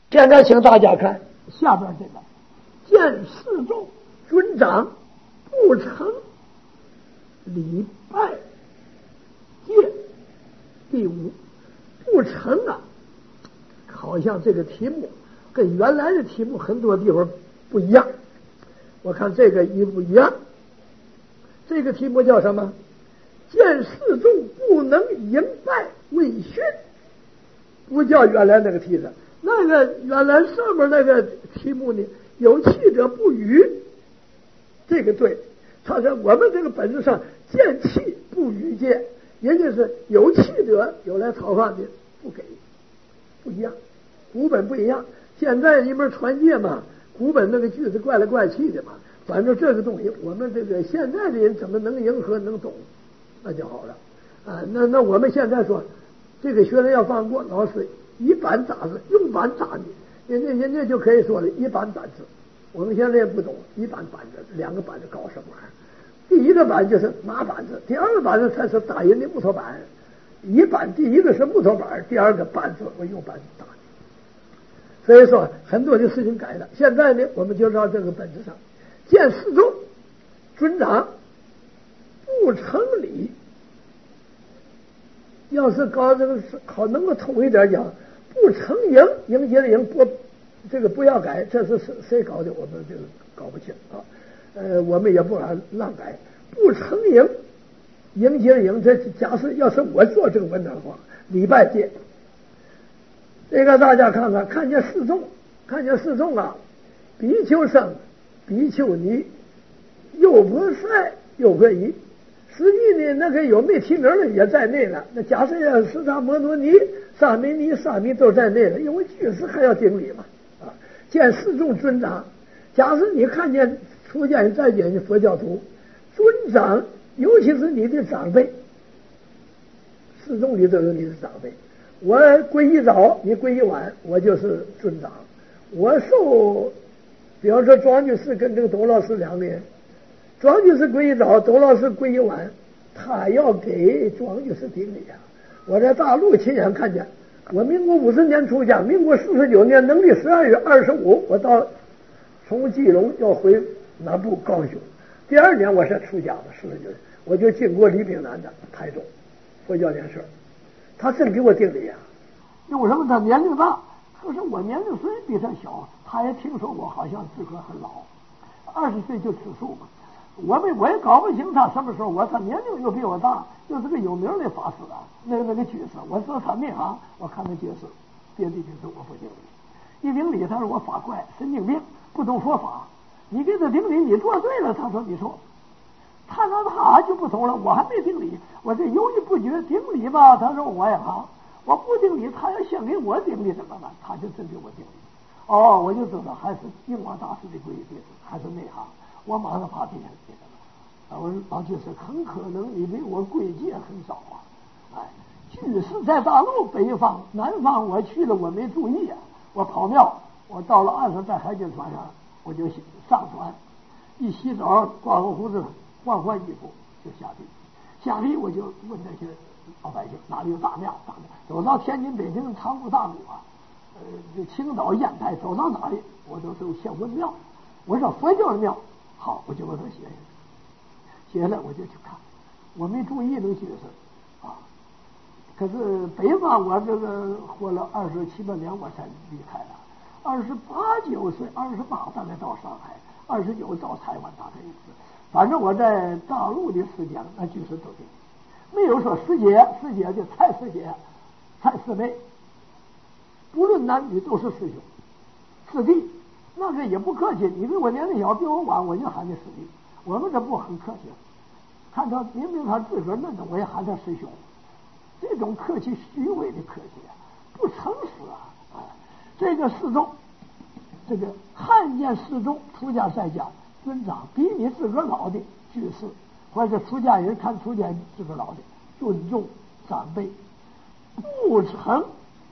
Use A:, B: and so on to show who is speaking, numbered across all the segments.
A: 现在请大家看下边这个，见世众尊长，不成礼拜戒。第五，不成啊，好像这个题目跟原来的题目很多地方不一样。我看这个一不一样，这个题目叫什么？见世众不能迎拜为训，不叫原来那个题的。那个原来上面那个题目呢，有气者不语，这个对。他说我们这个本子上见气不语戒，也就是有气者有来讨饭的不给，不一样，古本不一样。现在一门传戒嘛，古本那个句子怪来怪去的嘛，反正这个东西我们这个现在的人怎么能迎合能懂，那就好了啊。那我们现在说这个学生要放过老师一板打字，用板打你，人家就可以说了一板板字。我们现在也不懂一板板子，两个板子搞什么玩意儿？第一个板就是麻板子，第二个板子才是打人的木头板。一板第一个是木头板，第二个板子我用板子打。所以说很多的事情改了。现在呢，我们就让这个本子上见世众尊长不成礼。要是搞这个好能够通一点讲，不成迎接的迎不这个不要改，这是谁搞的？我们这个搞不清啊。我们也不敢乱改。不成迎接的迎，这假设要是我做这个文章的话，礼拜戒。这个大家看看，看见世众啊，比丘僧、比丘尼、又不赛又不夷。实际呢，那个有没提名的也在内了。那假设要释迦摩罗尼、沙弥尼、沙弥都在内了，因为居士还要顶礼嘛啊。见世众尊长，假设你看见出家在家的佛教徒尊长，尤其是你的长辈，世众里都有你的长辈。我皈依早，你皈依晚，我就是尊长。我受，比方说庄居士跟这个董老师两个人。庄居士皈依早，董老师皈依晚，他要给庄居士顶礼啊！我在大陆亲眼看见，我民国50年出家，民国49年农历12月25，我从基隆要回南部高雄，第2年我是出家的49年，我就经过李炳南的台中佛教联社，他真给我顶礼啊！因为什么？他年龄大，可是我年龄虽比他小，他也听说我好像自个很老，20岁就吃素嘛。我也搞不清他什么时候，他年龄又比我大，又是个有名的法师啊，那个居士。我说他内行，我看他居士，别的居士我不顶礼。一顶礼，他说我法怪，神经病，不懂佛法。你给他顶礼，你做对了，他说你错。他说他就不同了，我还没顶礼，我这犹豫不决，顶礼吧，他说我也好，我不顶礼，他要先给我顶礼怎么办？他就真给我顶礼。哦，我就知道还是印光大师的皈依弟子，还是内行。我马上发脾气给他了，我说老居士，很可能你比我贵戒很少啊。哎，居士在大陆北方、南方我去了，我没注意啊，我跑庙，我到了岸上，在海军船上，我就上船，一洗澡，刮个胡子，换衣服就下地。下地我就问那些老百姓哪里有大庙，走到天津、北京、长谷、大鼓啊，就青岛、烟台，走到哪里我都是先问庙。我说佛教的庙。好，我就把它写下来，我就去看。我没注意那个居士啊，可是北方我这个活了27、8年，我才离开了。28、9岁，28大概到上海，29到台湾大概一次。反正我在大陆的时间，那居士都定，没有说师姐就蔡师姐、蔡师妹，不论男女都是师兄、师弟。那个也不客气，你比我年龄小，比我晚，我就喊你师弟。我们这不很客气，看他明明他自个儿嫩的，我也喊他师兄。这种客气虚伪的客气啊，不诚实啊！这个世众，这个看见世众出家在家，尊长比你自个儿老的居士，或者出家人看出家人自个儿老的，尊重长辈，不成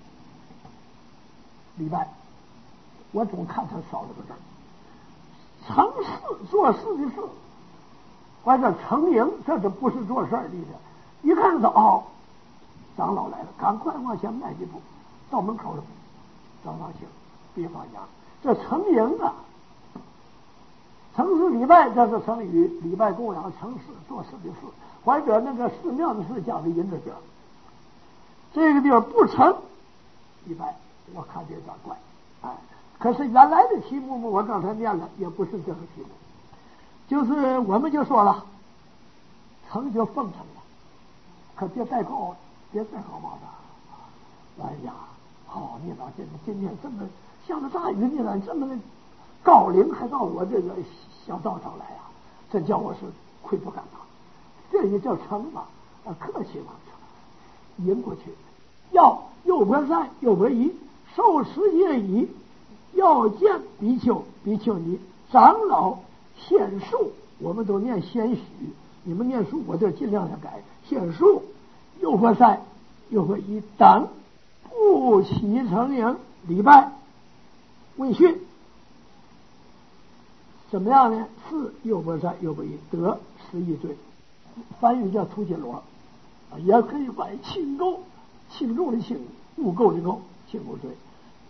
A: 礼拜。我总看他少了个字，成事做事的事，或者成营，这不是做事儿的。一看到长老来了，赶快往前迈几步，到门口了，长老请， 比方讲，这成营啊，成事礼拜，这是成语，礼拜供养成事做事的事，或者那个寺庙的事讲的银子地儿，这个地儿不成礼拜，我看这有点怪，哎，可是原来的题目我刚才念了，也不是这个题目，就是我们就说了，成就奉承了，可别再高，别再高帽子，哎呀，你老今天这么下了大雨，你咋这么高龄还到我这个小道上来啊？这叫我是愧不敢当，这也叫成嘛，客气嘛，迎过去。要又不善又不义，受持戒仪，要见比丘、比丘尼、长老、显数，我们都念显许，你们念书我就尽量的改显数，又不善又不义等，不起成营礼拜问讯。怎么样呢？是又不善又不义，得11罪，翻译叫屠金罗，也可以管轻垢，轻重的轻，污垢的垢，轻垢罪。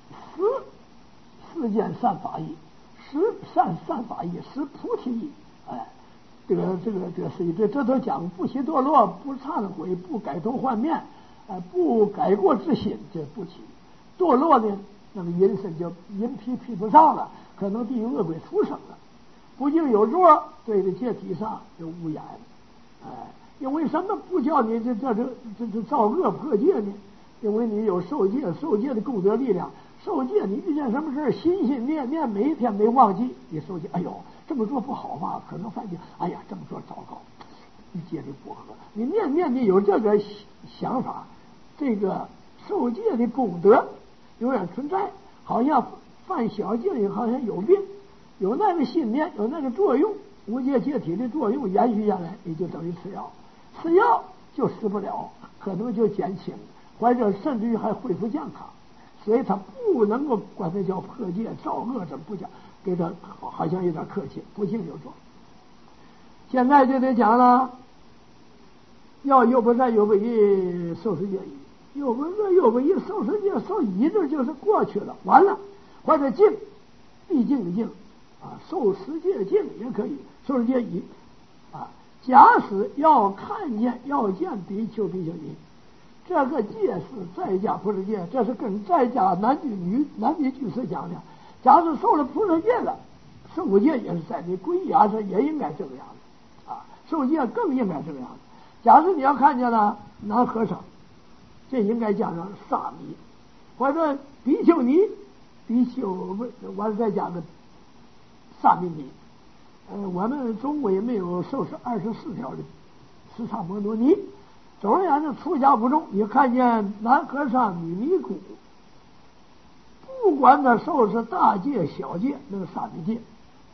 A: 世间善法义，十善法义，十菩提义。哎，这个11罪，这都讲不起堕落，不忏悔，不改头换面，不改过自新，这不起堕落呢。那么人身就人披不上了，可能地狱恶鬼出生了。不敬有座，对着戒体上有污染，因为什么不叫你这造恶破戒呢？因为你有受戒的功德力量，受戒你遇见什么事心心念念，每一天没忘记，你受戒，哎呦这么做不好吧？可能犯戒，哎呀这么做糟糕，你戒律不合，你念念你有这个想法，这个受戒的功德永远存在，好像犯小戒也好像有病。有那个信念，有那个作用，无戒戒体的作用延续下来，你就等于吃药，吃药就死不了，可能就减轻，或者甚至于还恢复健康，所以他不能够管它叫破戒造恶，怎么不讲？给他好像有点客气，不敬有状。现在就得讲了，要又不善又不义，受持戒仪，又不恶又不义，受持戒受仪，这就是过去了，完了，或者敬，必敬的敬。受持戒敬也可以，受持戒仪假使要看见要见比丘比丘尼，这个戒是在家菩萨戒，这是跟在家男女居士讲的。假使受了菩萨戒了，受戒也是在你皈依是也应该这个样子受戒更应该这个样子。假使你要看见了男和尚，这应该讲上沙弥，或者比丘尼，比丘完了再讲个沙弥尼，我们中国也没有受持24条的十刹摩罗尼。总而言之，出家不重，你看见男和尚、女尼姑，不管他受持大戒小戒，那个沙弥戒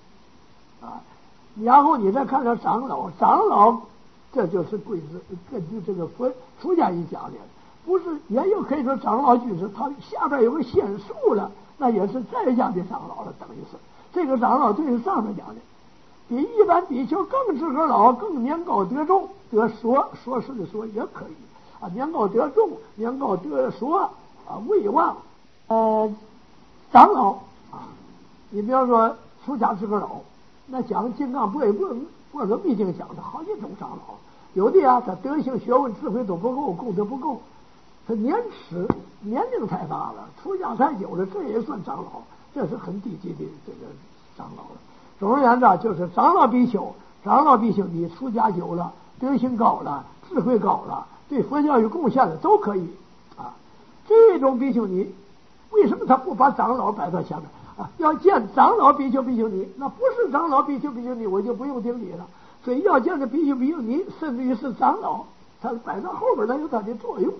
A: 然后你再看看长老，这就是贵子，根据这个出家人讲的，不是也有可以说长老居士，他下边有个显数了，那也是在家的长老了，等于是。这个长老对是上面讲的，比一般比丘更资格老，更年高德重，得说是的说也可以年高德重，年高德说威望长老你比方说出家资格老，那讲金刚不可秘境讲的好几种长老，有的他德行学问智慧都不够，功德不够，他年龄太大了，出家太久了，这也算长老。这是很低级的这个长老了。总而言之，就是长老比丘，你出家久了，德行高了，智慧高了，对佛教有贡献了，都可以这种比丘尼，为什么他不把长老摆到前面要见长老比丘比丘尼，那不是长老比丘比丘尼，我就不用顶礼了。所以要见的比丘比丘尼，甚至于是长老，他摆到后边，他有他的作用。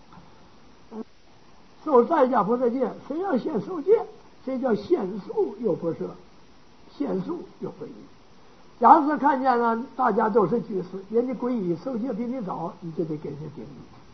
A: 受在家菩萨戒，谁要先受戒？这叫限数又不赦，限数又不义。假使看见了大家都是居士，人家皈依受戒比你早，你就得给人家顶礼，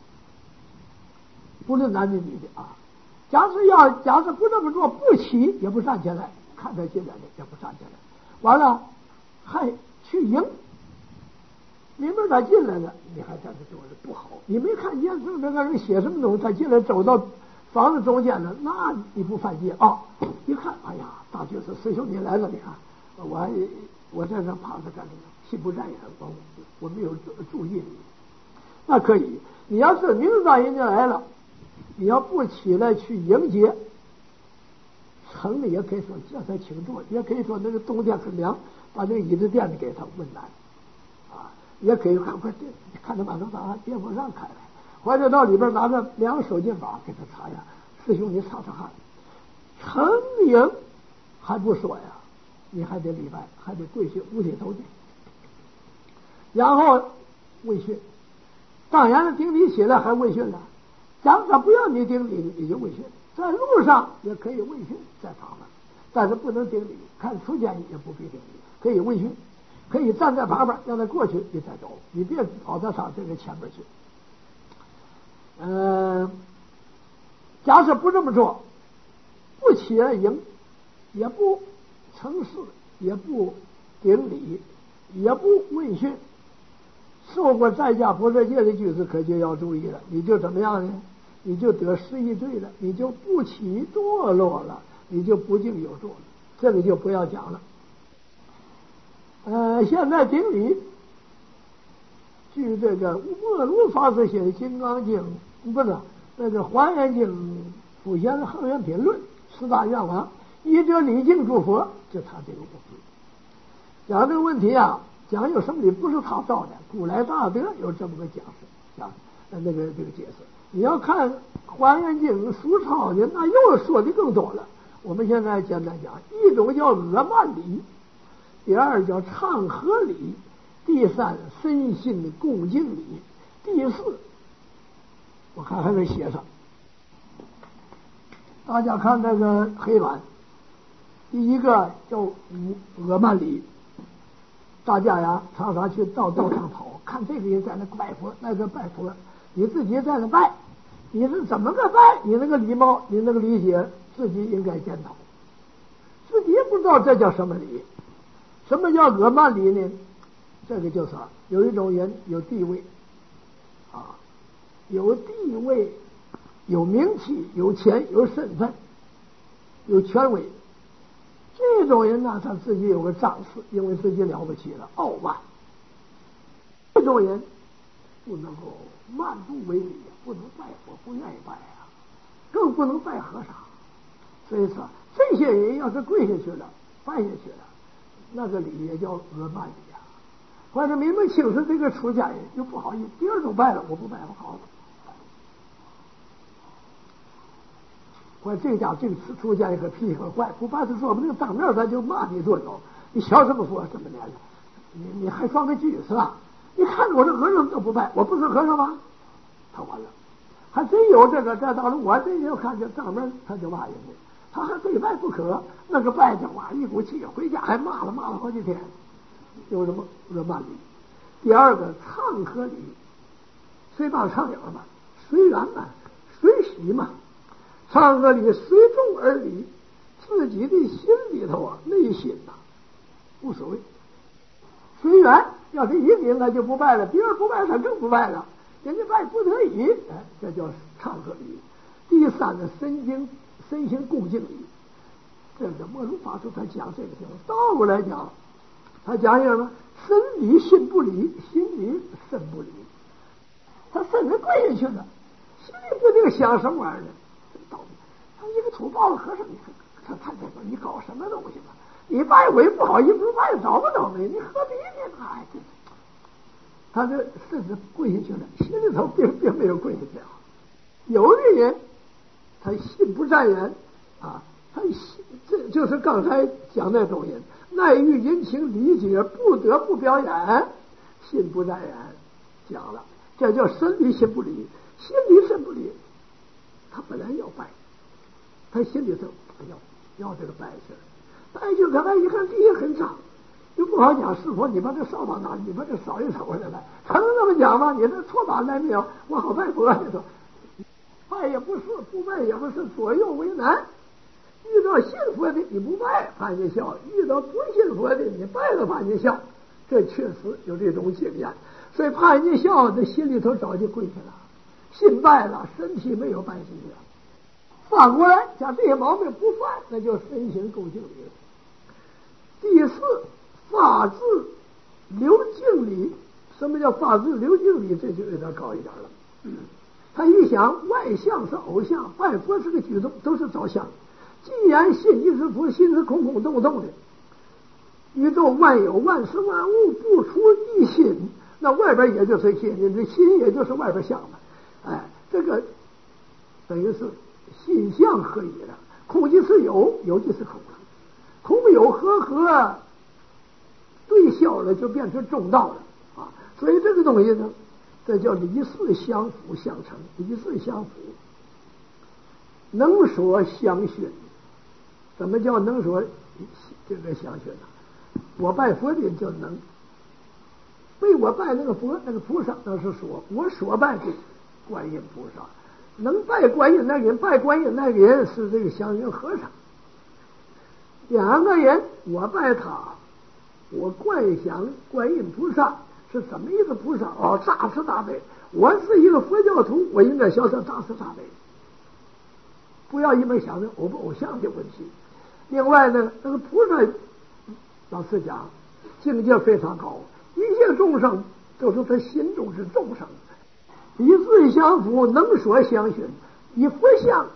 A: 不论男的女的假使不这么做，不起也不站起来，看他进来的也不站起来，完了还去迎，明明他进来了，你还在这做的不好，你没看见上面那人写什么东西，他进来走到房子中间呢，那你不犯戒啊？一看，哎呀，大居士师兄你来了，你看我在这趴着干什么？心不在焉，我没有注意你。那可以，你要是明知道人家来了，你要不起来去迎接，成了也可以说叫他请坐，也可以说那个冬天很凉，把那个椅子垫子给他温暖啊，也可以快看他把他把电风扇开来，或者到里边拿着2个手巾把给他擦呀，师兄你擦擦汗。成迎还不说呀，你还得礼拜，还得跪下五体投地，然后问讯。当然了，顶礼起来还问讯了。假如他不要你顶礼，你就问讯。在路上也可以问讯，在旁边，但是不能顶礼。看出家也不必顶礼，可以问讯，可以站在旁边让他过去，你再走，你别跑到上这个前边去。假设不这么做，不起来迎，也不称事，也不顶礼，也不问讯。受过在家不设戒的居士可就要注意了，你就怎么样呢？你就得11罪了，你就不起堕落了，你就不敬有作了，这个就不要讲了。现在顶礼，据这个莫如法师写的《金刚经》，不是那个《华严经》普贤的恒愿品论4大愿望，依着礼敬诸佛，就他这个问题。讲这个问题啊，讲有什么理不是他造的，古来大德有这么个讲释，讲这个解释。你要看《华严经》俗抄的，那又说的更多了。我们现在简单讲，一种叫阿曼礼，第2叫唱和礼，第3身心恭敬礼，第4我看还没写上。大家看这个黑板，第1个叫阿曼礼。大家呀，常常去道场跑，看这个人在那拜佛，那个拜佛，你自己在那拜，你是怎么个拜？你那个礼貌，你那个理解，自己应该检讨。自己也不知道这叫什么礼，什么叫阿曼礼呢？这个就是有一种人有地位啊，有地位，有名气，有钱，有身份，有权威。这种人呢，他自己有个仗势，因为自己了不起了，傲慢。这种人不能够慢不为礼，不能拜佛，不愿意拜啊，更不能拜和尚。所以说，这些人要是跪下去了，拜下去了，那个礼也叫阿曼礼啊。或者明明清楚这个出家人，又不好意思，别人都拜了，我不拜，我好了。我这家这个出家人可脾气很坏，不办事说不定当面他就骂你左右。你小什么佛这么年了，你还装个居士啊？你看着我这和尚都不拜，我不是和尚吗？他完了，还真有这个。这到了我这就看见当面他就骂人家，他还非拜不可。那个拜就哇一股气，回家还骂了好几天。有什么阿曼礼？第2个唱和礼，随大唱鸟嘛，随缘嘛，随喜嘛。唱和礼随众而礼，自己的心里头啊，内心呐，无所谓。随缘，要是一名他就不拜了，别人不拜他更不拜了，人家拜不得已，这叫唱和礼。第3呢，身心恭敬礼。这个莫如法师他讲这个地方，倒过来讲，他讲什么？身礼心不离，心礼身不离。他身子跪下去了，心里不定想什么玩意儿呢？他一个土包子和尚，你看他这个你搞什么东西吧？你拜我也不好意思拜，找不着你，你何必呢？哎，他这甚至跪下去了，心里头并没有跪下去啊。有的人他心不在焉啊，他这就是刚才讲那种人，耐于人情理解，不得不表演，心不在焉。讲了，这叫身离心不离，心离身不离。他本来要拜。他心里头要这个拜去了，拜去可拜一看地也很脏，就不好讲。师傅，你把这扫把拿，你把这扫一扫过来，他能那么讲吗？你这错把来没有？我好拜佛。你说拜也不是，不拜也不是，左右为难。遇到信佛的你不拜，怕人家笑；遇到不信佛的你拜了，怕人家笑。这确实有这种经验，所以怕人家笑，这心里头早就跪下了，心拜了，身体没有拜进去。 反过来将这些毛病不犯，那就身心共敬礼了。第四，发自流敬礼。什么叫发自流敬礼？这就有点高一点了。他一想，外相是偶像，拜佛是个举动，都是照相。既然心即是佛，心是空空洞洞的，宇宙万有万事万物不出一心，那外边也就是心，你的心也就是外边相嘛。哎，这个等于是心相合一了。空即是有，有即是空了。空有和对消了，就变成中道了啊！所以这个东西呢，这叫离事相辅相成，离事相辅，能说相熏。怎么叫能说这个相熏呢？我拜佛的人叫能，为我拜那个佛那个菩萨，那是说我所拜的观音菩萨，能拜观音那个人，拜观音那个人是这个祥云和尚。两个人我拜他，我观想观音菩萨是怎么一个菩萨？哦，大慈大悲。我是一个佛教徒，我应该晓得大慈大悲，不要因为想着偶不偶像的问题。另外呢，那个菩萨老实讲境界非常高，一切众生都是他心中之众生，以自相辅，能所相熏，以佛像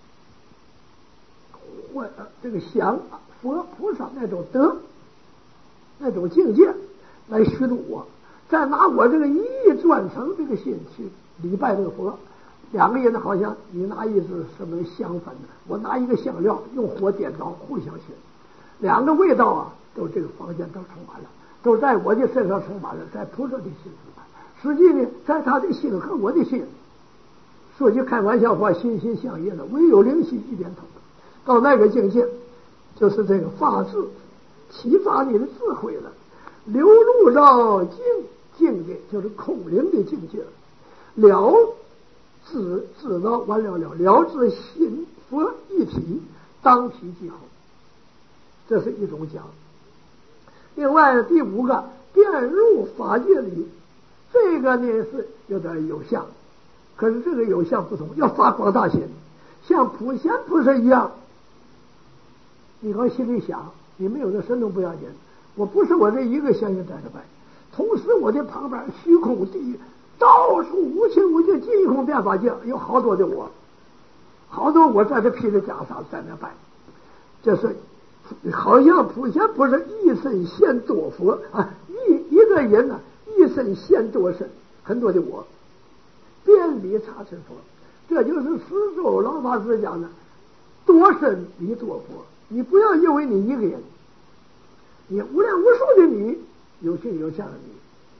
A: 或这个想佛菩萨那种德那种境界来熏我，再拿我这个一意专诚这个心去礼拜这个佛。两个人好像你拿一支什么香粉，我拿一个香料，用火点着，互相熏，两个味道啊，都这个房间都充满了，都在我的身上充满了，在菩萨的心充满。实际呢，在他的心和我的心，说句开玩笑话，心心相印了，唯有灵犀一点通。到那个境界，就是这个发自启发你的智慧了，流入到境界，就是空灵的境界了。知道完了知心佛一体，当体即空，这是一种讲。另外第五个，遍入法界里，这个呢是有点有相，可是这个有相不同，要发广大心，像普贤菩萨一样。你往心里想，你没有这神通不要紧，我不是我这一个相信在这拜，同时我的旁边虚空地狱到处无情无尽尽空变法界，有好多的我，好多我在这披着袈裟在那拜，这是好像普贤菩萨一身现多佛啊，一个人呢一身现多身，很多的我遍礼刹尘佛，这就是十洲老法师讲的多身离多佛。你不要认为你一个人，你无量无数的你，有形有相的你，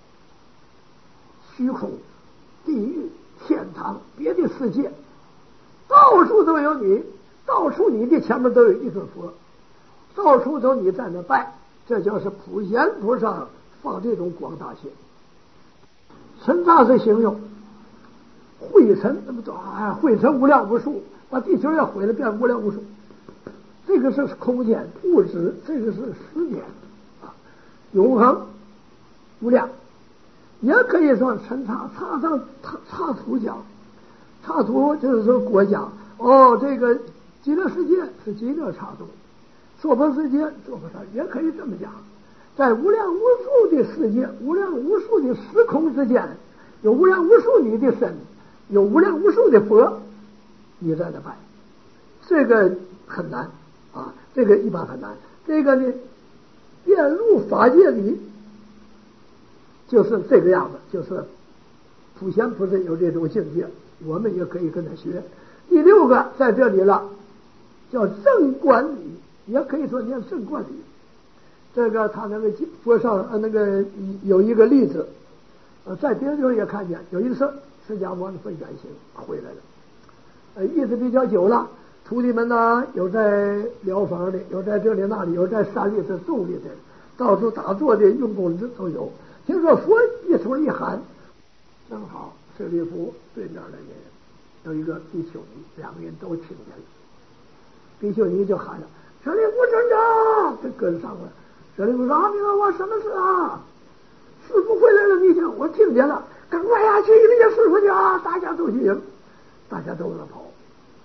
A: 虚空、地狱、天堂、别的世界，到处都有你，到处你的前面都有一尊佛，到处都你在那拜，这就是普贤菩萨放这种广大心。尘刹是形容灰尘那么多啊，灰尘无量无数，把地球要毁了变无量无数。这个是空间物质，这个是时间啊，永恒无量。也可以说尘刹，刹上刹土讲，刹土就是说国家哦，这个极乐世界是极乐刹土，娑婆世界娑婆刹，也可以这么讲。在无量无数的世界，无量无数的时空之间，有无量无数你的身，有无量无数的佛，你在那拜，这个很难啊，这个一般很难。这个呢，遍入法界里，就是这个样子，就是普贤菩萨有这种境界，我们也可以跟他学。第六个在这里了，叫正观理，也可以说念正观理。这个他那个佛上那个有一个例子，在别的地方也看见，有一次释迦牟尼佛远行回来了，日子比较久了，徒弟们呢有在疗房的，有在这里那里，有在山里的洞里的，到处打坐的用功的都有。听说佛一出一喊，正好舍利弗对面的人有一个比丘尼，两个人都听见了，比丘尼就喊了：“舍利弗尊者！”这跟上了。舍利弗说：“阿弥陀佛，什么事啊？师父回来了，你讲，我听见了，赶快呀，去迎接师父去啊！”大家都去迎，大家都在跑。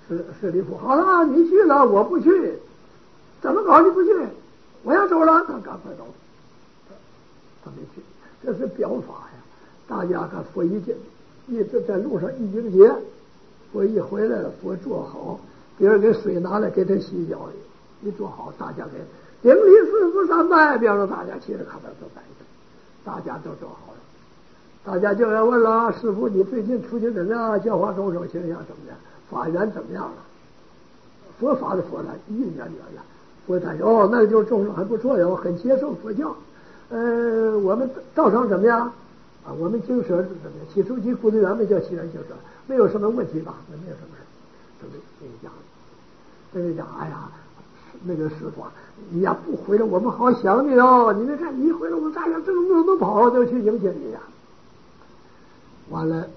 A: 舍利弗，好了，你去了，我不去，怎么搞你不去？我要走了，他赶快走，他没去，这是表法呀。大家看佛一进，一直在路上一迎接，佛一回来了，佛坐好，别人给水拿来给他洗脚，一坐好，大家给顶礼四十三拜，别让大家起来看他都拜一拜，大家都坐好了。大家就要问了，师父，你最近出去怎么样？教化众生形象怎么样？法缘怎么样了？佛法的佛来，因缘缘了。佛他说：“哦，那就众生还不错哟，很接受佛教。我们道场怎么样？啊，我们经舍怎么样？起初及苦的圆满叫起源经舍，没有什么问题吧？那没有什么事。这个讲，这个讲，哎呀，那个师傅，你呀不回来，我们好想你哦。你没看，你一回来，我们大家正都跑，都去迎接你呀。完了。”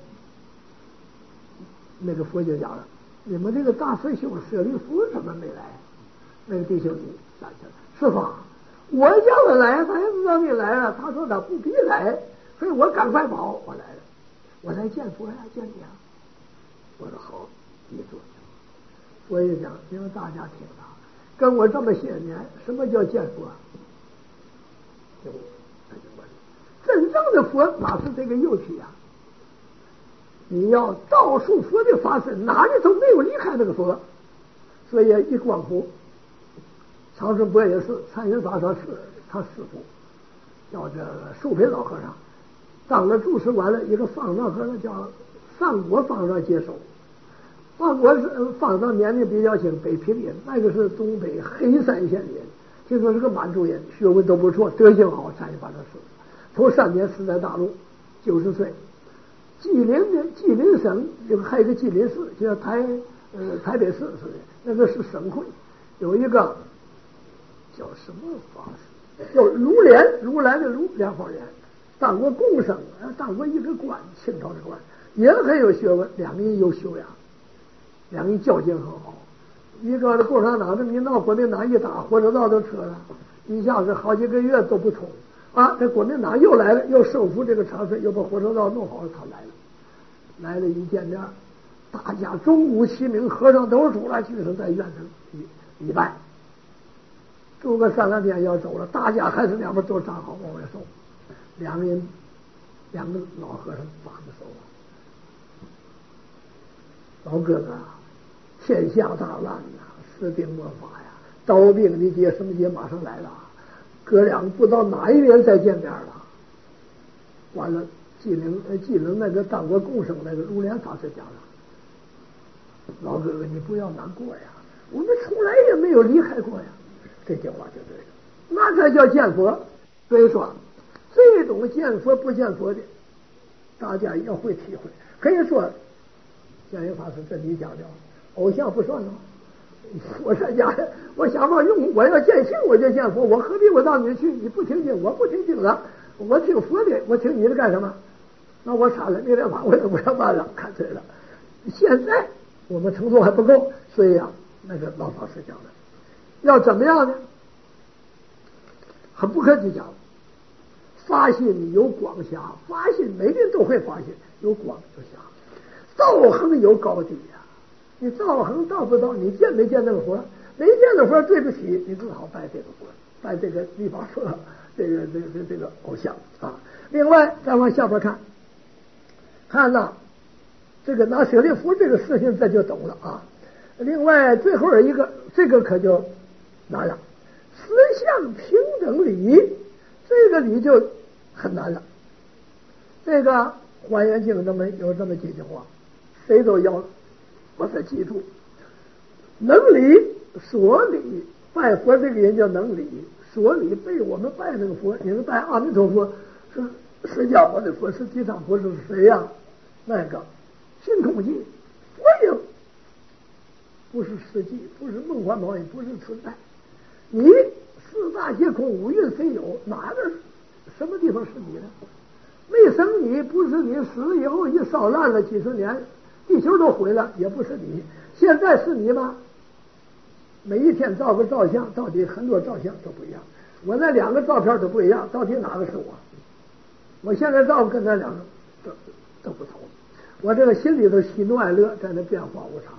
A: 那个佛就讲了，你们这个大师兄舍利弗怎么没来？那个弟兄就站起来，师傅，我叫他来，他也知道你来了。他说他不必来，所以我赶快跑，我来了，我来见佛呀，见你啊。我说好，你坐。佛也讲，因为大家听他跟我这么些年，什么叫见佛？就他就问，真正的佛哪是这个右体呀？你要道术佛的法身，哪里都没有离开那个佛，所以一光复，长春博也是参云法师他师父叫这个寿培老和尚，当了住持完了，一个方丈和尚叫上国方丈接手。上国方丈年龄比较轻，北平人，那个是东北黑山县人，听说是个满族人，学问都不错，德行好，参云法师师。头3年死在大陆，90岁。吉林省还有一个吉林市，就像台北市似的，那个是省会，有一个叫什么法师，叫卢连的卢梁方圆，当过贡生，当过一个官，清朝的官，也很有学问，两个人有修养，两个人交情很好。一个的共产党这么一闹，国民党一打，火车道都撤了，一下子好几个月都不通。啊，这国民党又来了，又收复这个长春，又把火车道弄好了，他来了一见面，大家钟鼓齐鸣，和尚都出来，居士在院子一拜，住个3、4天要走了，大家还是两边都站好往外送，两个老和尚把着手啊，老哥哥，天下大乱呐，施兵魔法呀，刀兵的劫什么劫马上来了。哥俩不知道哪一年再见面了。完了，济宁那个当过贡生那个卢连法师讲了，老哥哥你不要难过呀，我们从来也没有离开过呀。这句话就对了，那才叫见佛。所以说，这种见佛不见佛的，大家要会体会。可以说，讲一法师这里讲的，偶像不算了。我在家，我想法用，我要见性我就见佛，我何必我到你去？你不听经，我不听经了，我听佛的，我听你的干什么？那我傻了，那点法我也不要办了，看对了。现在我们程度还不够，所以啊，那个老法师讲的，要怎么样呢？很不客气讲，发心有广狭，发心每个人都会发心，有广有狭，道行有高低呀。你道行到不到，你见没见那个佛？没见那佛，对不起，你只好拜这个佛，拜这个地法佛，这个偶像啊。另外，再往下边看呐，这个拿舍利弗这个事情，这就懂了啊。另外，最后一个，这个可就难了，实相平等理，这个理就很难了。这个《华严经》有这么几句话，谁都要。我得记住，能理所理，拜佛这个人叫能理，所理被我们拜那个佛，你们拜阿弥陀佛是释迦牟尼佛，是地藏菩萨是谁呀？那个心空寂，佛影不是实际，不是梦幻泡影，不是存在。你四大皆空，五蕴非有，哪个什么地方是你的？没生你，不是你，死了以后一烧烂了几十年。地球都毁了，也不是你。现在是你吗？每一天照个照相，到底很多照相都不一样。我那2个照片都不一样，到底哪个是我？我现在照跟那2个都不同。我这个心里头喜怒哀乐在那变化无常。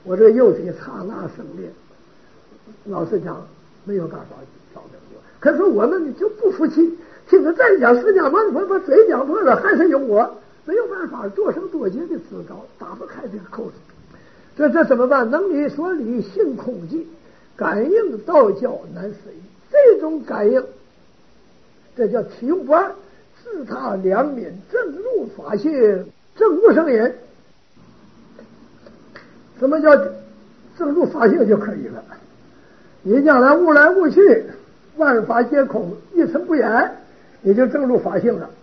A: 我这个肉体刹那生灭，老实讲没有办法找这个。可是我们就不服气，听着再讲释迦牟尼佛把嘴讲破了，还是有我，没有办法多生多劫的自高，打不开这个扣子。这怎么办？能理所理，性空寂，感应道教难思议。这种感应，这叫体用不二，自他良民，正入法性，正悟生隐。什么叫正入法性就可以了？你将来悟来悟去，万法皆空，一尘不染，你就正入法性了。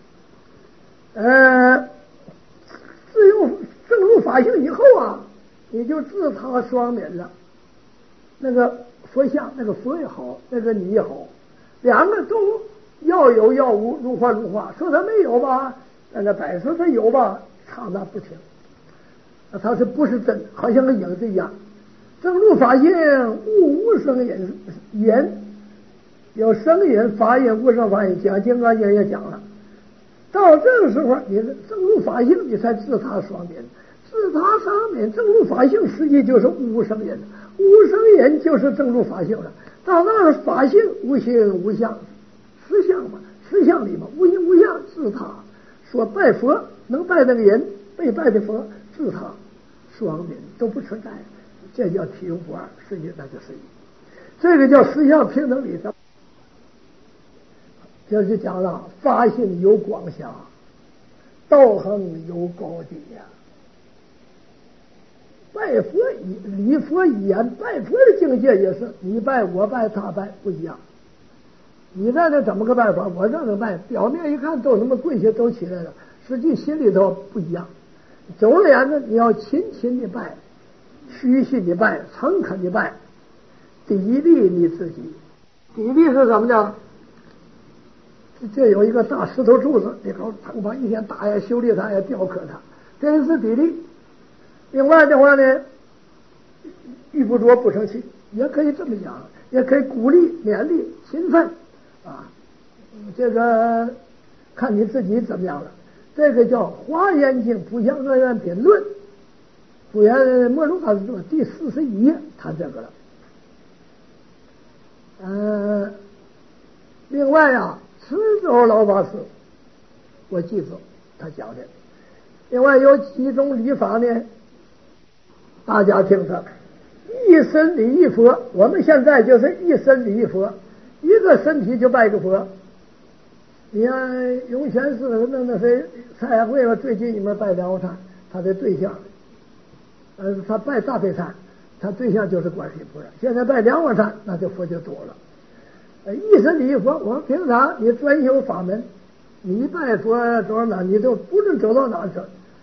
A: 自用正入法性以后啊，你就自他双免了。那个佛像，那个佛也好，那个你也好，两个都要有要无，如幻如化。说他没有吧，那个摆说他有吧，刹那不停。他是不是真？好像个影子一样。正入法性，悟无生言，有生言、法言、无生法言。讲《金刚经》也讲了，到这个时候，你正入法性，你才自他双免。自他双免，正入法性，实际就是无生言。无生言就是正入法性了。到那儿法性无形无相，实相嘛，实相里嘛，无形无相，自他说拜佛能拜那个人，被拜的佛自他双免都不存在，这叫体用不二，实际那就是一。这个叫实相平等理的，就是讲了法性有广狭，道行有高低呀。拜佛礼佛一言，拜佛的境界也是你拜我拜他拜不一样。你在那怎么个拜法？我这样拜，表面一看都他妈跪下都起来了，实际心里头不一样。总而言之，你要勤勤的拜，虚心的拜，诚恳的拜，砥砺你自己。砥砺是什么呢？这有一个大石头柱子，你搞藤旁一天打呀，修理它呀，雕刻它，这是砥砺。另外的话呢，遇不着不生气，也可以这么讲，也可以鼓励勉励勤奋啊。这个看你自己怎么样了。这个叫《华严经·普贤恶愿品论》，普贤末龙大师说第41页谈这个了。另外啊，慈州老法师，我记住他讲的。另外有几种礼法呢？大家听着，一身礼一佛，我们现在就是一身礼一佛，一个身体就拜一个佛。你看永泉寺那谁蔡雅慧吧，最近你们拜梁皇禅，他的对象，他拜大悲禅，他对象就是观世音菩萨。现在拜梁皇禅，那就佛就多了。一身礼一佛，我们平常你专修法门，你拜佛多少呢？你都不论走到哪去。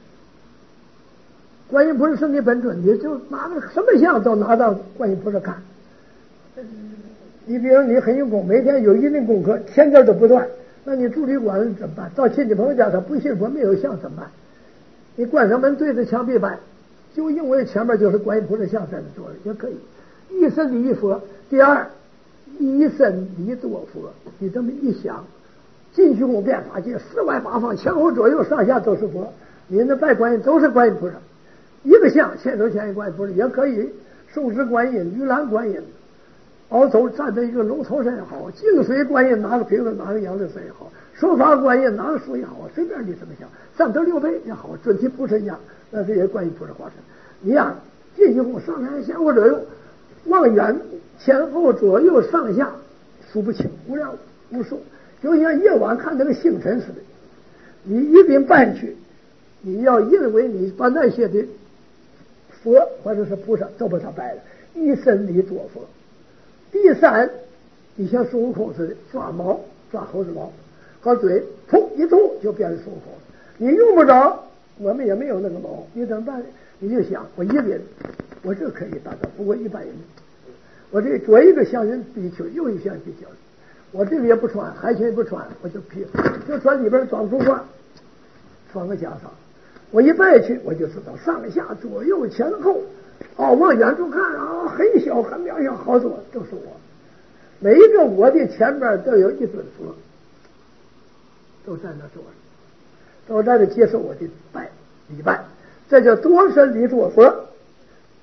A: 观音菩萨是你本尊，你就拿个什么像都拿到观音菩萨看。你比如你很用功，每天有一定功课，天天都不断，那你住旅馆怎么办？到亲戚朋友家，他不信佛没有像怎么办？你关上门对着墙壁拜，就因为前面就是观音菩萨像在那坐着，也可以。一身礼一佛。第二，一身礼多佛。你这么一想，尽虚空变法界，四外八方前后左右上下都是佛，你那拜观音都是观音菩萨。一个像千手千眼观音菩萨也可以，手持观音、玉兰观音，鳌头站在一个龙头上也好，净水观音拿个瓶子拿个杨柳水也好，说法观音拿个书也好，随便你怎么想，三德六备也好，准提菩萨一样，那这些观音菩萨化身。你呀，进虚空上下前后左右，望远前后左右上下数不清，无量无数，就像夜晚看那个星辰似的。你一定拜去，你要认为你把那些的佛或者是菩萨都把它拜了，一身礼多佛。第三，你像孙悟空似的抓毛，抓猴子毛和嘴，噗一吐就变成孙悟空。你用不着，我们也没有那个毛，你怎么办？你就想，我一个人，我这可以达到，不过一般人，我这左一个像人比丘，右一个像比丘，我这个也不穿，海裙也不穿，我就披，就穿里边装不换，穿个袈裟。我一拜去，我就知道上下左右前后，往远处看啊，很小很渺小，好多都是我。每一个我的前边都有一尊佛，都在那坐着，都在那接受我的礼拜。这叫多身礼多佛。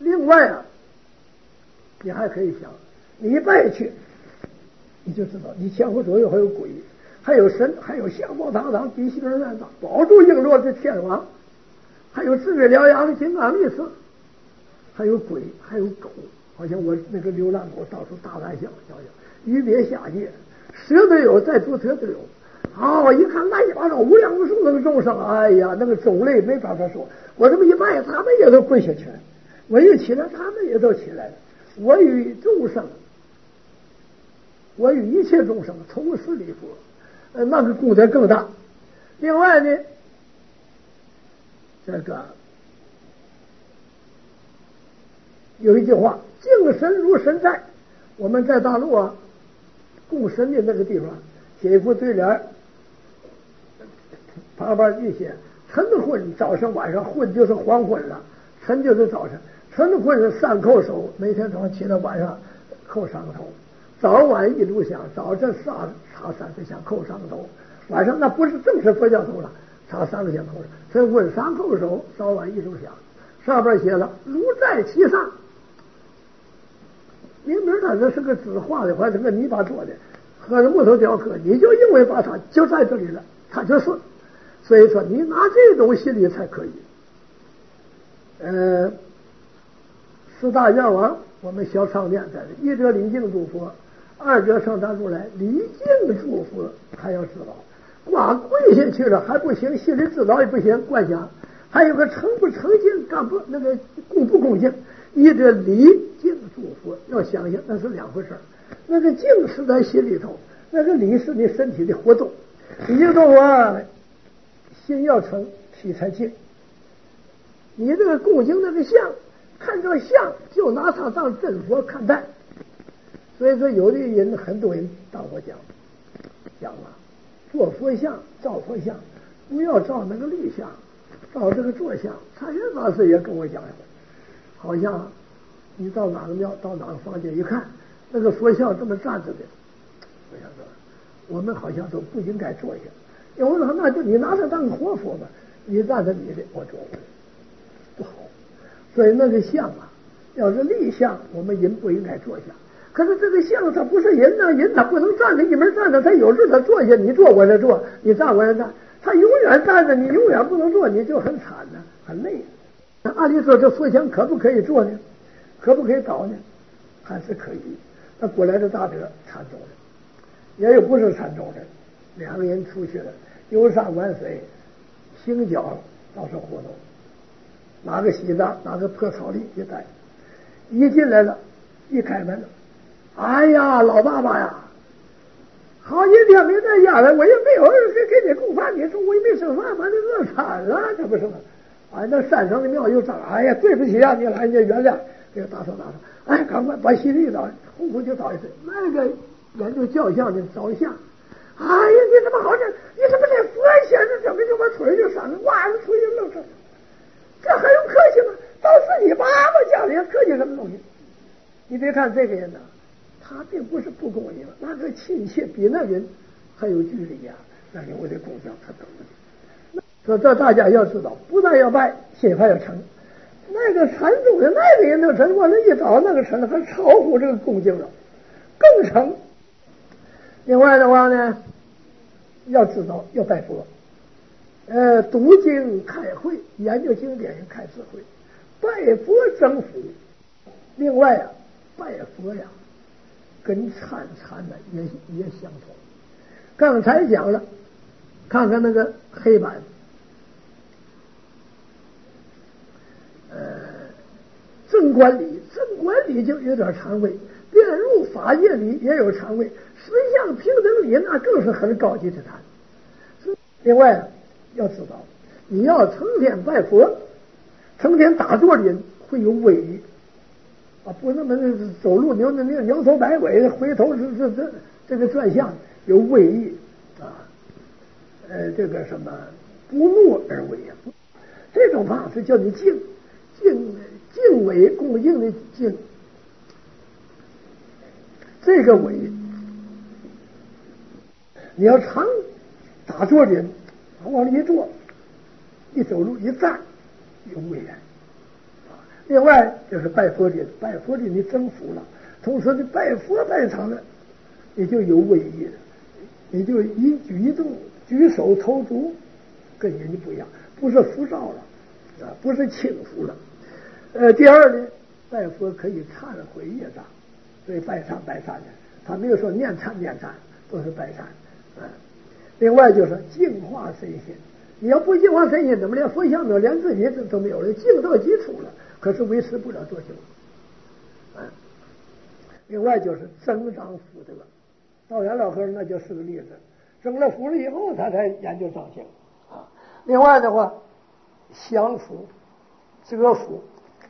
A: 另外啊，你还可以想，你一拜去，你就知道你前后左右还有鬼，还有神，还有相貌堂堂、鼻息人院长、宝柱璎珞的天王，还有智慧獠牙的金刚力士，还有鬼，还有狗，好像我那个流浪狗到处大大小小，鱼鳖下界，蛇都有，在猪蛇都有。一看乱七八糟无量无数那个众生，哎呀，那个种类没办法说。我这么一拜，他们也都跪下去了；我一起来，他们也都起来了。我与众生，我与一切众生同时礼佛，那个功德更大。另外呢，这个有一句话：敬神如神在。我们在大陆啊，供神的那个地方写一副对联，旁边一写晨昏，早上晚上，昏就是黄昏了，晨就是早晨。晨昏是3叩首，每天早上起来晚上叩3个头，早晚1炷香，早晨插3个香叩3个头，晚上那不是正式佛教头了，插3个香叩。晨昏3叩首，早晚1炷香，上边写了如在其上。明明他这是个纸画的，或者是个泥巴做的，和木头雕刻，你就认为把它就在这里了，它就是。所以说，你拿这种心理才可以。4大愿望，我们小唱念在这：一者礼敬诸佛，二者圣达如来，礼敬诸佛还要知道，光跪下去了还不行，心里知道也不行，观想。还有个诚不诚敬，干不那个恭不恭敬。一者礼敬诸佛，要想想那是2回事。那个敬是在心里头，那个礼是你身体的活动。礼敬诸佛，心要诚，体才敬。你这个恭敬那个像，看这像就拿它当真佛看待。所以说，有的人很多人当我讲了，做佛像造佛像，不要造那个立像，造这个坐像。禅师大师也跟我讲，好像你到哪个庙，到哪个房间一看，那个佛像这么站着的，我想说，我们好像都不应该坐下。因为那就你拿它当个活佛吧，你站着你的，我坐我的，不好。所以那个像啊，要是立像，我们人不应该坐下。可是这个像它不是人呢，人他不能站着，一门站着，他有时他坐下，你坐我这坐，你站我这站，他永远站着，你永远不能坐，你就很惨呢，很累。按理说这佛像可不可以坐呢？可不可以倒呢？还是可以。那过来的大德禅宗的，也有不是禅宗的，2个人出去了，游山玩水，行脚到处活动，拿个西藏，拿个破草笠一带，一进来了，一开门了，哎呀，老爸爸呀，好几天没在家了，我也没有给你供饭，你中午也没吃饭，把你饿惨了，这不是吗？哎，那山上的庙又脏，哎呀，对不起啊，你来，你原谅，给我打扫打扫，哎，赶快把洗浴倒，呼呼就倒一身。那个研究教相的照相，哎呀，你怎么好像你怎么在佛前这怎么就把腿就上了，哇，这腿就露出来，这还用客气吗？倒是你爸爸家里客气什么东西？你别看这个人呢，他并不是不恭敬，那个亲切比那人还有距离呀，那人我得供养他等着。说这大家要知道，不但要拜，心还要诚。那个禅宗的那个人的诚，往那一找，那个诚还超乎这个恭敬了，更诚。另外的话呢，要知道要拜佛，读经开会，研究经典开智慧，拜佛增福。另外啊，拜佛呀，跟参呢也相同。刚才讲了，看看那个黑板。正观理就有点禅味，辩入法界理也有禅味，实相平等理那更是很高级的禅。另外要知道，你要成天拜佛，成天打坐的人会有威仪啊，不那么走路牛头摆尾，回头这个转向有威仪啊，这个什么不怒而为啊，这种方式叫你敬畏恭敬的敬，这个畏，你要常打坐的人，往里一坐，一走路一站，有威严啊。 另外就是拜佛的，拜佛的你征服了，同时你拜佛拜场了，你就有威仪了，你就一举一动、举手投足跟人家不一样，不是浮躁了啊，不是轻浮了。第二呢，拜佛可以忏悔业障，所以拜忏的，他没有说念忏，都是拜忏啊。另外就是净化身心，你要不净化身心，怎么连佛像没有，连自己都没有了，净到基础了，可是维持不了多久啊。另外就是增长福德，道元老和尚那就是个例子，增了福了以后，他才研究藏经啊。另外的话，降福、折福，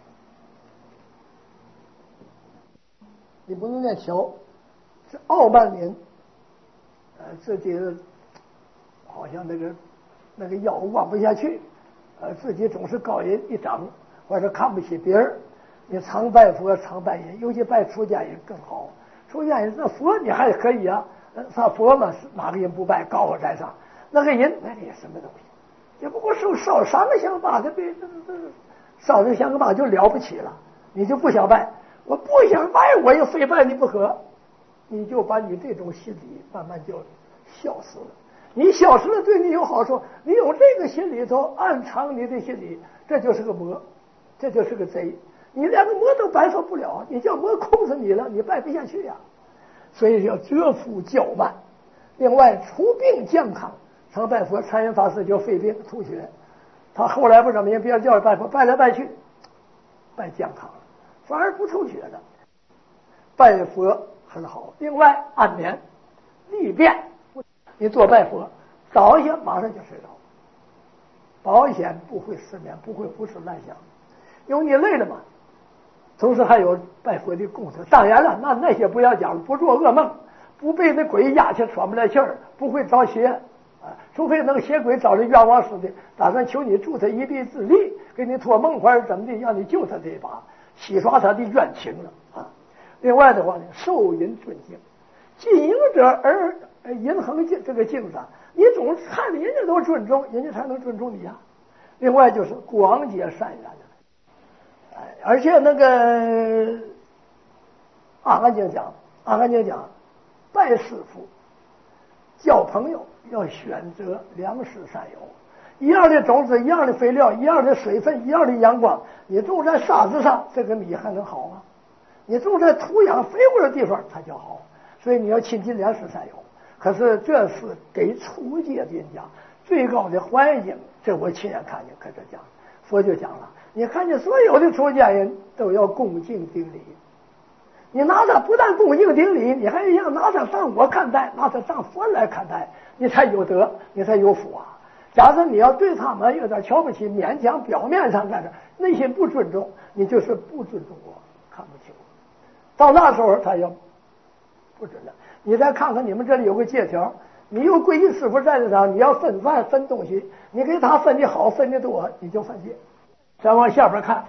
A: 你不能念调，是傲慢人，自己好像那个腰弯不下去，自己总是高人一等，或者看不起别人。你常拜佛常拜人，尤其拜出家人更好。出家人那佛你还可以啊，那佛嘛是哪个人不拜，高高在上。那个人那也什么东西，也不过烧3个香把，烧这香把就了不起了。你就不想拜，我不想拜，我也非拜你不可。你就把你这种心理慢慢就消失了。你消失了对你有好处，你有这个心里头暗藏你的心里，这就是个魔，这就是个贼。你连个魔都摆脱不了，你叫魔控制你了，你拜不下去呀。所以要折服较慢。另外除病健康，常拜佛，禅人法师就肺病吐血，他后来不怎么样，别人叫他拜佛，拜来拜去拜健康了，反而不吐血了。拜佛很好。另外安眠利便，你做拜佛早一些马上就睡着，保险不会失眠，不会胡思乱想，因为你累了嘛。同时还有拜佛的功德，当然了，那些不要讲了，不做噩梦，不被那鬼压去喘不来气儿，不会着邪啊，除非那个邪鬼找着冤枉似的，打算求你助他一臂之力，给你托梦或者怎么的，让你救他这一把，洗刷他的冤情了啊。另外的话呢，受人尊敬，经营者而银恒这个敬上，你总看人家都尊重，人家才能尊重你啊。另外就是广结善缘的。而且那个阿含经讲，拜师傅、交朋友要选择良师善友，一样的种子，一样的肥料，一样的水分，一样的阳光，你种在沙子上，这个米还能好吗？你种在土壤肥沃的地方，它就好。所以你要亲近良师善友。可是这是给初阶的人家最高的环境，这我亲眼看见，可这讲佛就讲了。你看见所有的出家人都要恭敬顶礼，你拿他不但恭敬顶礼，你还要拿他当我看待，拿他当佛来看待，你才有德，你才有福啊。假设你要对他们有点瞧不起，勉强表面上在这，内心不尊重，你就是不尊重我，看不起我。到那时候他要不准了。你再看看你们这里有个借条，你有皈依师傅在这上，你要分饭分东西，你给他分的好分的多，你就犯戒。再往下边看，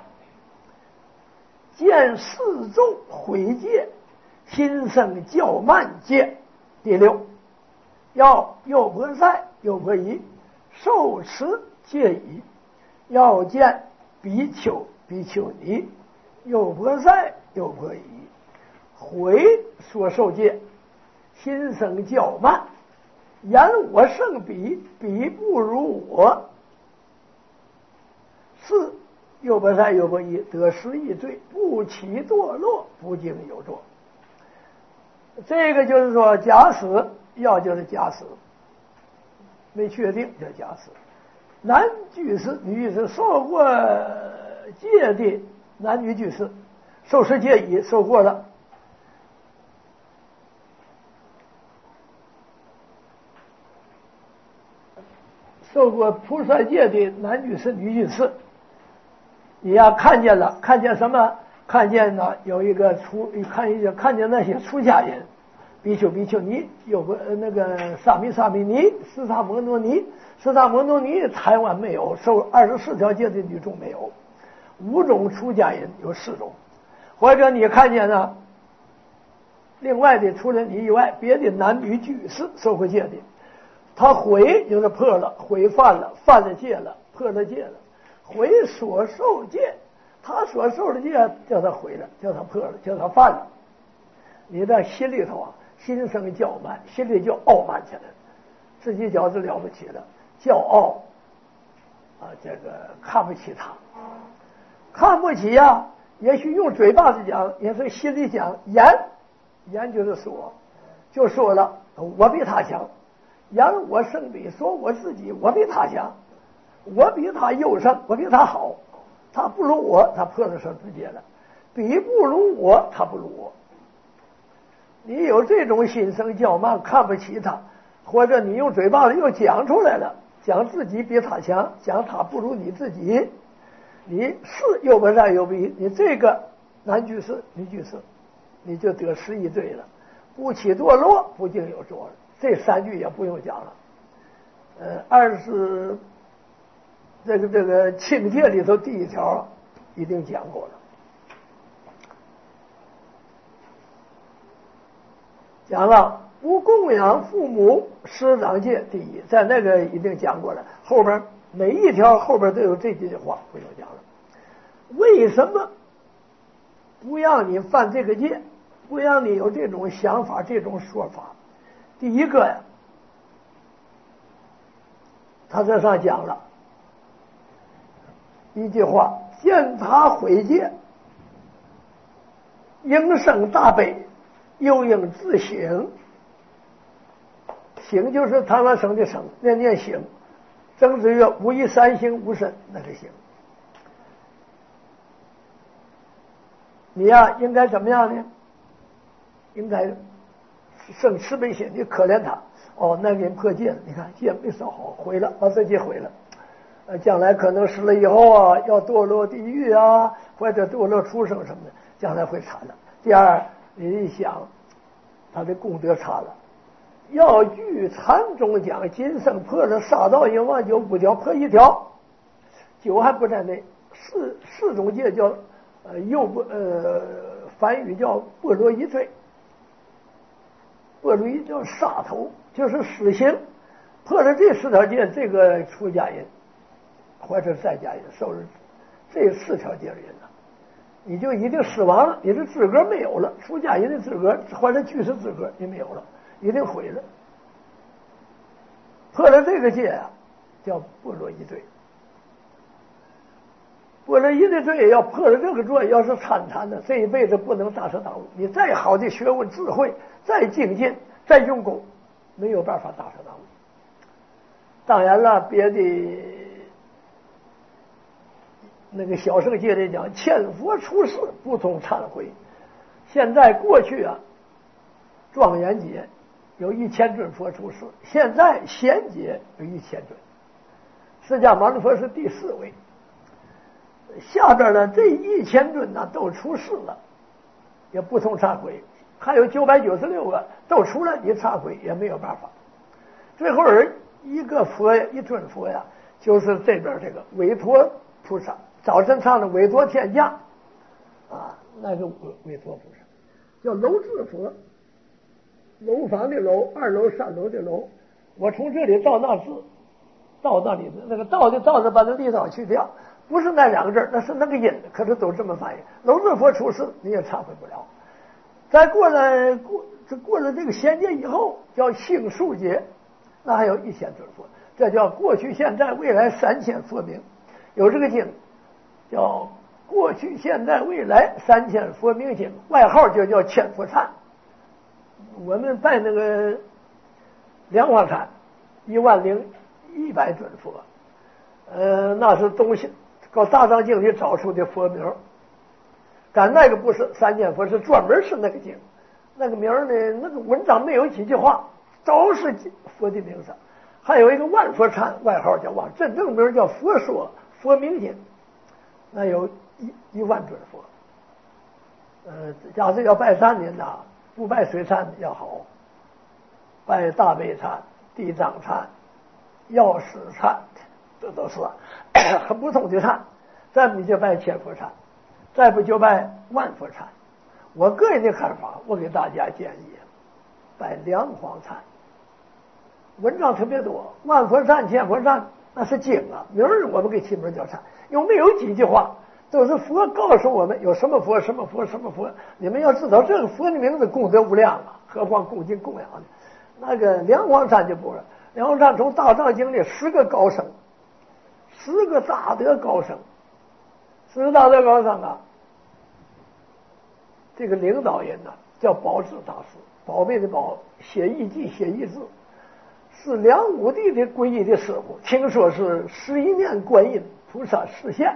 A: 见四众毁戒，心生较慢戒。第6，要诱婆塞、诱婆夷，受持戒已，要见比丘、比丘尼，诱婆塞、诱婆夷，毁所受戒，心生较慢，言我胜彼，彼不如我。4，诱婆塞、诱婆夷，得失易罪，不起堕落，不经有作。这个就是说假死，要就是假死，没确定叫假死。男居士、女居士，受过戒的男女居士，受持戒已，受过了。受过菩萨戒的男居士、女居士，你呀看见了，看见什么？看见呢有一个看见那些出家人，比丘、比丘尼，有个那个沙弥、沙弥尼，释迦牟尼，释迦牟尼台湾没有，受24条戒的女众没有，5种出家人有4种，或者你看见呢，另外的除了你以外，别的男女居士受过戒的，他毁就是破了，毁犯了，犯了戒了，破了戒了，毁所受戒， 他所受的戒叫他毁了，叫他破了，叫他犯了，你的心里头啊，心生骄慢，心里就傲慢起来了，自己觉得了不起了，骄傲啊，这个看不起他，看不起呀，也许用嘴巴子讲，也是心里讲，言就是说，就说了我比他强，言我胜彼，说我自己我比他强，我比他优胜，我比他好，他不如我，他破了生死戒了，彼不如我，他不如我。你有这种心生骄慢，看不起他，或者你用嘴巴子又讲出来了，讲自己比他强，讲他不如你自己，你是又不善又不义，你这个男居士女居士，你就得11罪了。不起堕落，不敬有作了，这3句也不用讲了。20这个清戒里头第1条一定讲过了。讲了不供养父母师长戒第1，在那个一定讲过了，后边每一条后边都有这几句话，不用讲了。为什么不让你犯这个戒，不让你有这种想法这种说法？第一个呀，他这上讲了一句话，见他毁戒，应生大悲，又应自省。省就是唐兰生的省，念省。曾子曰：吾以3省吾身，那个省。你呀，应该怎么样呢？应该生慈悲心，你可怜他。哦，那个人破戒了，你看戒没守好，毁了，把自己毁了。将来可能死了以后啊，要堕落地狱啊，或者堕落畜生什么的，将来会惨了。第二，你一想，他的功德差了。要据禅宗讲，今生破了杀盗淫妄酒5条，破1条，酒还不在内。四种戒叫梵语叫波罗夷罪，波罗夷叫杀头，就是死刑。破了这4条戒，这个出家人或者在家人受了这4条戒的人呢，你就一定死亡了，你的资格没有了，出家人的资格或者居士资格你没有了，一定毁了。破了这个戒啊，叫波罗夷罪。波罗夷的罪要破了这个罪，要是参禅的，这一辈子不能大彻大悟。你再好的学问智慧，再精进，再用功，没有办法大彻大悟。当然了，别的那个小乘戒里讲，千佛出世不通忏悔。现在过去啊，庄严节有1000尊佛出世，现在贤节有1000尊，释迦牟尼佛是第4位。下边呢，这1000尊呢都出世了，也不通忏悔，还有996个都出来，你忏悔也没有办法。最后一个佛呀，一尊佛呀，就是这边这个韦陀菩萨，早晨唱的韦陀天降啊，那个韦陀菩萨叫楼智佛，楼房的楼，2楼3楼的楼。我从这里到那字，到那里的那个到着把那力道去掉，不是那2个字，那是那个音，可是都这么翻译。楼智佛出世，你也忏悔不了。再过了这个贤节以后，叫幸数节，那还有1000尊佛，这叫过去现在未来3000佛名。有这个经叫过去现在未来3000佛名经，外号就叫千佛忏。我们拜那个莲花禅10100尊佛，那是东西搞大藏经里找出的佛名，但那个不是3000佛，是专门是那个经，那个名呢，那个文章没有几句话，都是佛的名字。还有一个万佛禅，外号叫万，真正名叫佛说佛名经，那有1万尊佛。假设要拜山的呐，不拜水禅要好，拜大悲禅、地藏禅、药师禅，这都是很不同的禅。再不就拜千佛禅，再不就拜万佛禅。我个人的看法，我给大家建议拜梁皇禅，文章特别多。万佛禅、千佛禅那是经啊，名儿我们给起名叫禅，又没有几句话， 都是佛告诉我们有什么佛什么佛什么佛。你们要知道这个佛的名字功德无量啊，何况恭敬供养的。那个梁皇山就不是，梁皇山从大藏经里10个高僧，10个大德高僧，10个大德高僧啊，这个领导人呢叫宝智大师，宝贝的宝，写义记写义字，是梁武帝的皈依的师傅，听说是11面观音菩萨示现。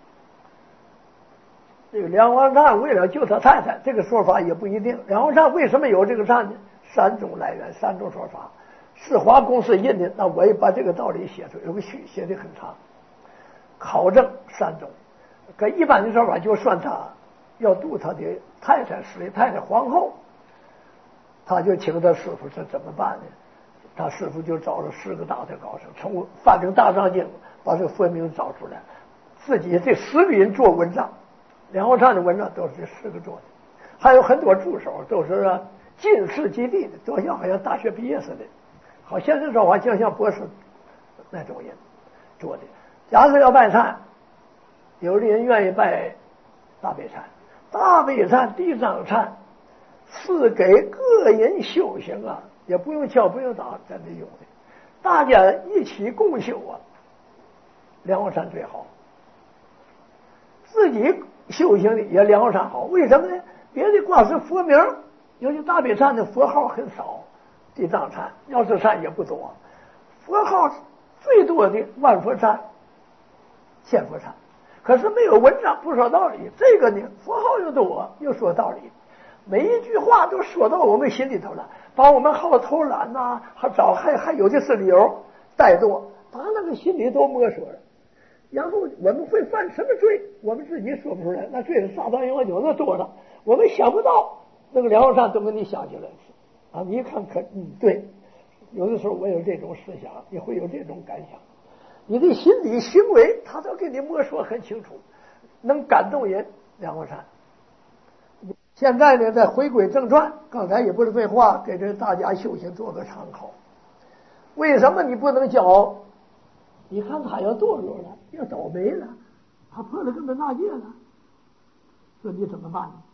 A: 这个梁皇禅为了救他太太，这个说法也不一定。梁皇禅为什么有这个禅呢？3种来源，3种说法。世华公司印的，那我也把这个道理写出，有个序写的很长，考证3种。可一般的说法就算他要度他的太太，是太太皇后，他就请他师傅，这怎么办呢？他师傅就找了10个大德高僧，从翻成大藏经，把这个佛名找出来，自己这10个人做文章。梁皇禅的文章都是这10个做的，还有很多助手都是进士及第的，都像好像大学毕业似的。好，现在说话就像博士那种人做的。假设要拜忏，有的人愿意拜大悲忏，大悲忏、地藏忏是给个人修行啊，也不用敲不用打，真的有的，大家一起共修啊，梁皇禅最好。自己修行的也梁皇禅好，为什么呢？别的光是佛名，尤其大悲忏的佛号很少，地藏忏、药师忏也不多，佛号最多的万佛忏、千佛忏，可是没有文章，不说道理。这个呢，佛号又多又说道理，每一句话都说到我们心里头了，把我们好偷懒呐、还有的是理由怠惰，把那个心里都摸索了。然后我们会犯什么罪，我们自己说不出来，那罪是撒旦有那多了，我们想不到，那个梁皇禅都给你想起来啊！你一看对，有的时候我有这种思想，也会有这种感想，你的心理行为他都给你摸索很清楚，能感动人。梁皇禅现在呢，再回归正传，刚才也不是废话，给这大家修行做个参考。为什么你不能教？你看他要堕落了，要倒霉了，他破了这么大戒了，说你怎么办呢？